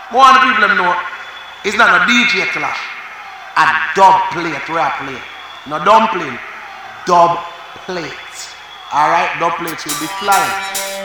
More of the people them know it's not a DJ class. A dub plate where I play. No dumpling. Dub plate. Alright, dub plates will be flying.